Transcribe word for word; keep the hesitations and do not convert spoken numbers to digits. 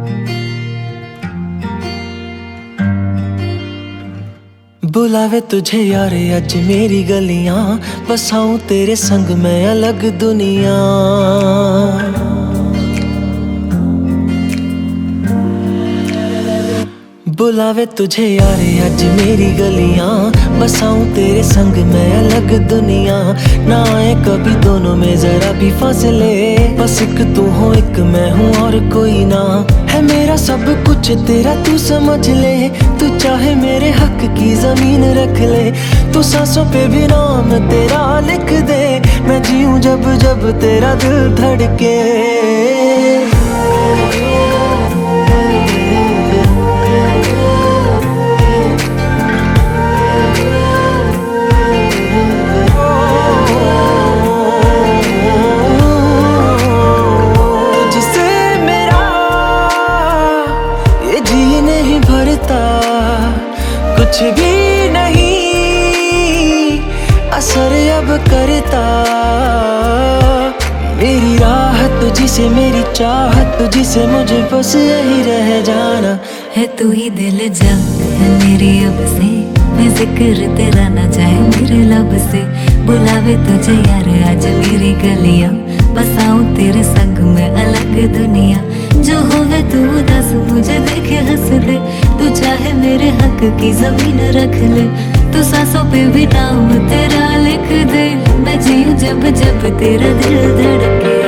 बुलावे तुझे यार अज मेरी गलियां, बसाऊं तेरे संग मैं अलग दुनिया। बुलावे तुझे यार अज मेरी गलियां, बसाऊं तेरे संग मैं अलग दुनिया। ना आए कभी दोनों में जरा भी फासले, बस एक तू हो एक मैं हूँ और कोई ना। है मेरा सब कुछ तेरा तू समझ ले, तू चाहे मेरे हक की जमीन रख ले। तू सांसों पे भी नाम तेरा लिख दे, मैं जीऊं जब जब तेरा दिल धड़के। कुछ भी नहीं असर अब करता, मेरी राहत तुझसे मेरी चाहत तुझसे, मुझे बस यही रह जाना है। तू ही दिल जा है मेरी अब से, मैं जिक्र तेरा ना जाए मेरे लब से। बुलावे तुझे यार आज मेरी गलियां, बसाऊं तेरे संग में अलग दुनिया। जो होवे तू दस मुझे देखे हंस दे, तू चाहे मेरे हक की जमीन रख ले। तू सांसों पे भी नाम तेरा लिख दे, मैं जीऊं जब जब तेरा दिल धड़के।